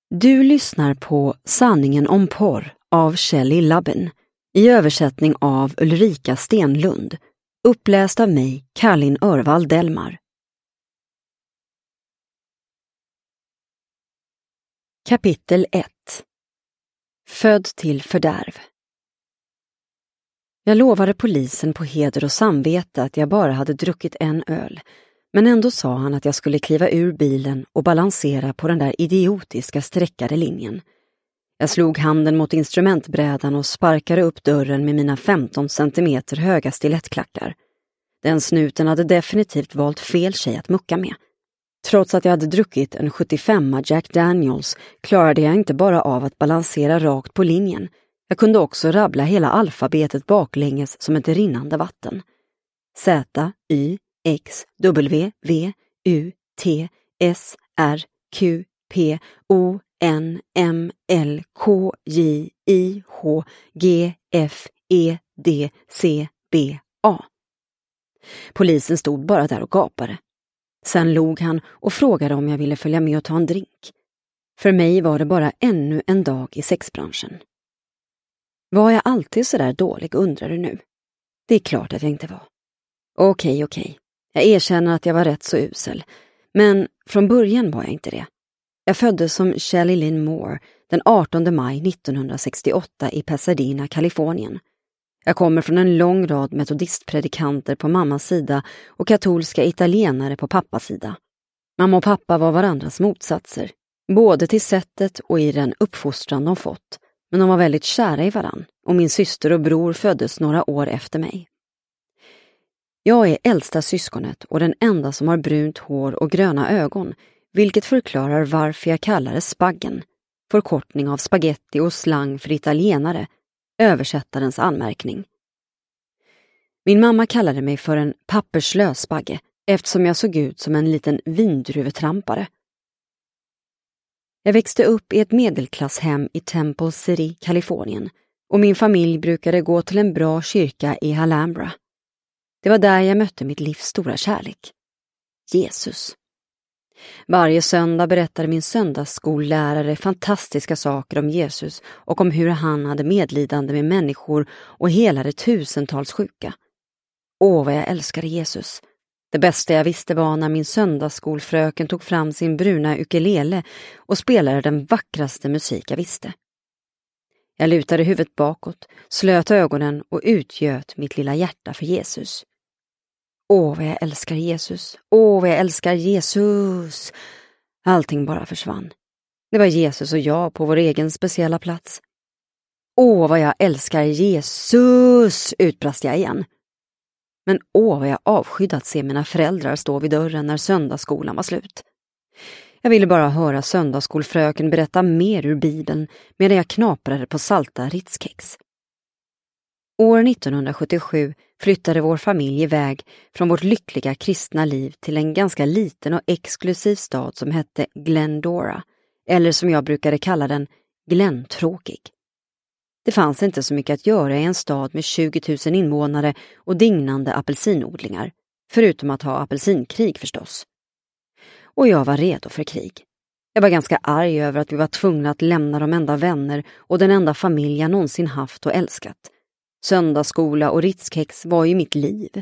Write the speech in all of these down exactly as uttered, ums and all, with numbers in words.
Du lyssnar på Sanningen om porr av Shelley Lubben i översättning av Ulrika Stenlund, uppläst av mig, Caroline Örvall Delmar. Kapitel ett. Född till fördärv. Jag lovade polisen på heder och samvete att jag bara hade druckit en öl, men ändå sa han att jag skulle kliva ur bilen och balansera på den där idiotiska sträckade linjen. Jag slog handen mot instrumentbrädan och sparkade upp dörren med mina femton centimeter höga stilettklackar. Den snuten hade definitivt valt fel tjej att mucka med. Trots att jag hade druckit en sjuttiofemma Jack Daniels klarade jag inte bara av att balansera rakt på linjen. Jag kunde också rabbla hela alfabetet baklänges som ett rinnande vatten. Z, Y, X, W, V, U, T, S, R, Q, P, O, N, M, L, K, J, I, H, G, F, E, D, C, B, A. Polisen stod bara där och gapade. Sen log han och frågade om jag ville följa med och ta en drink. För mig var det bara ännu en dag i sexbranschen. Var jag alltid så där dålig, undrar du nu? Det är klart att jag inte var. Okej, okej. Jag erkänner att jag var rätt så usel. Men från början var jag inte det. Jag föddes som Shelley Lynn Moore den artonde maj nittonhundrasextioåtta i Pasadena, Kalifornien. Jag kommer från en lång rad metodistpredikanter på mammas sida och katolska italienare på pappas sida. Mamma och pappa var varandras motsatser, både till sättet och i den uppfostran de fått. Men de var väldigt kära i varann och min syster och bror föddes några år efter mig. Jag är äldsta syskonet och den enda som har brunt hår och gröna ögon, vilket förklarar varför jag kallar det spaggen, förkortning av spaghetti och slang för italienare, översättarens anmärkning. Min mamma kallade mig för en papperslös spagge eftersom jag såg ut som en liten vindruvetrampare. Jag växte upp i ett medelklasshem i Temple City, Kalifornien, och min familj brukade gå till en bra kyrka i Alhambra. Det var där jag mötte mitt livs stora kärlek. Jesus. Varje söndag berättade min söndagsskollärare fantastiska saker om Jesus och om hur han hade medlidande med människor och helade tusentals sjuka. Åh, vad jag älskade Jesus. Det bästa jag visste var när min söndagsskolfröken tog fram sin bruna ukulele och spelade den vackraste musik jag visste. Jag lutade huvudet bakåt, slöt ögonen och utgöt mitt lilla hjärta för Jesus. Åh, vad jag älskar Jesus. Åh, vad jag älskar Jesus. Allting bara försvann. Det var Jesus och jag på vår egen speciella plats. Åh, vad jag älskar Jesus, utbrast jag igen. Men åh, vad jag avskydde att se mina föräldrar stå vid dörren när söndagsskolan var slut. Jag ville bara höra söndagsskolfröken berätta mer ur Bibeln medan jag knaprade på salta Ritz-kex. År nittonhundrasjuttiosju flyttade vår familj iväg från vårt lyckliga kristna liv till en ganska liten och exklusiv stad som hette Glendora, eller som jag brukade kalla den, Glenntråkig. Det fanns inte så mycket att göra i en stad med tjugo tusen invånare och dignande apelsinodlingar, förutom att ha apelsinkrig förstås. Och jag var redo för krig. Jag var ganska arg över att vi var tvungna att lämna de enda vänner och den enda familj jag någonsin haft och älskat. Söndagsskola och Ritz-kex var ju mitt liv.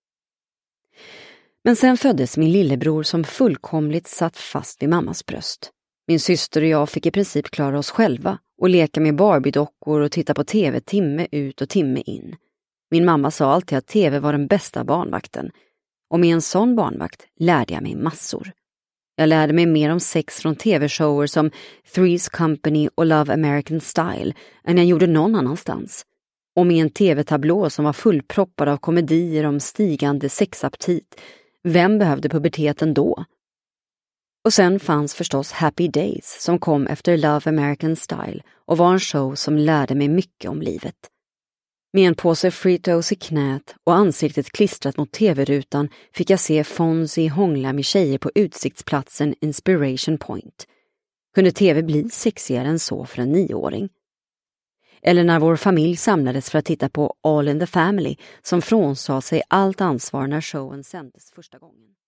Men sen föddes min lillebror som fullkomligt satt fast vid mammas bröst. Min syster och jag fick i princip klara oss själva och leka med Barbie-dockor och titta på tv timme ut och timme in. Min mamma sa alltid att tv var den bästa barnvakten. Och med en sån barnvakt lärde jag mig massor. Jag lärde mig mer om sex från tv-shower som Three's Company och Love American Style än jag gjorde någon annanstans. Och med en tv-tablå som var fullproppad av komedier om stigande sexaptit. Vem behövde puberteten då? Och sen fanns förstås Happy Days som kom efter Love American Style och var en show som lärde mig mycket om livet. Med en påse Fritos i knät och ansiktet klistrat mot tv-rutan fick jag se Fonzie hångla med tjejer på utsiktsplatsen Inspiration Point. Kunde tv bli sexigare än så för en nioåring? Eller när vår familj samlades för att titta på All in the Family som frånsade sig allt ansvar när showen sändes första gången.